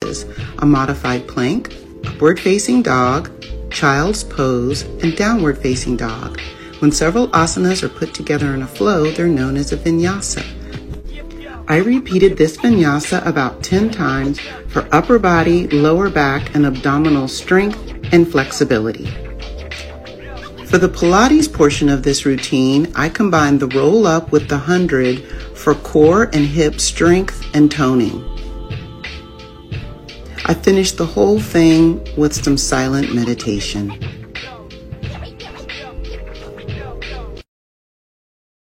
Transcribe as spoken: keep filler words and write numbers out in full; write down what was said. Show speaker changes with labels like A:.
A: poses: a modified plank, upward-facing dog, child's pose, and downward-facing dog. When several asanas are put together in a flow, they're known as a vinyasa. I repeated this vinyasa about ten times for upper body, lower back, and abdominal strength and flexibility. For the Pilates portion of this routine, I combined the roll up with the hundred for core and hip strength and toning. I finished the whole thing with some silent meditation.